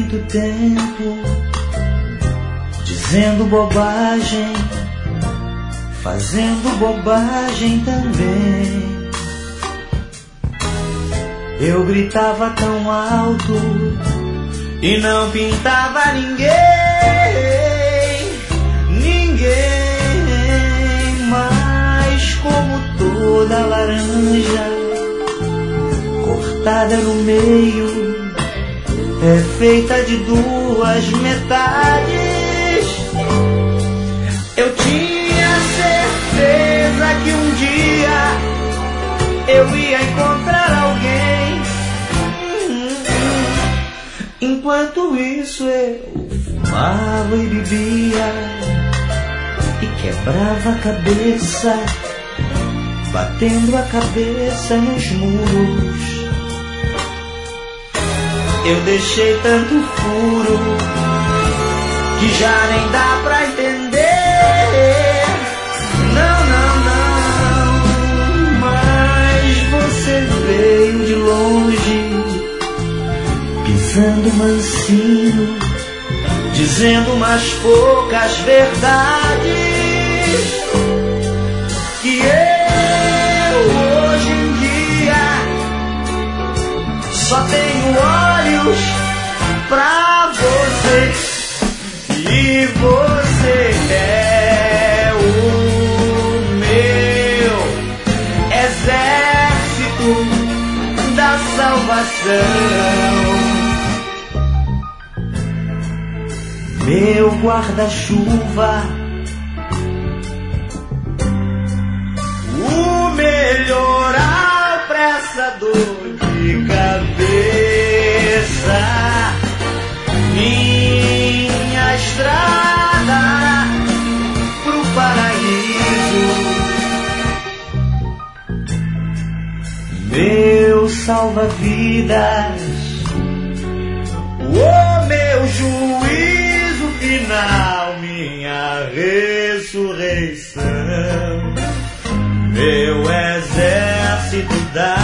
muito tempo dizendo bobagem, fazendo bobagem também. Eu gritava tão alto e não pintava ninguém, mas como toda laranja cortada no meio é feita de duas metades, eu tinha certeza que um dia eu ia encontrar alguém. Enquanto isso eu fumava e bebia e quebrava a cabeça, batendo a cabeça nos muros. Eu deixei tanto furo que já nem dá pra entender. Não, mas você veio de longe, pisando mansinho, dizendo umas poucas verdades que eu hoje em dia só tenho olhos pra você, e você é o meu exército da salvação, meu guarda-chuva, o melhor apressador de cabeça, minha estrada pro paraíso, meu salva-vidas, o meu juízo final, minha ressurreição, meu exército da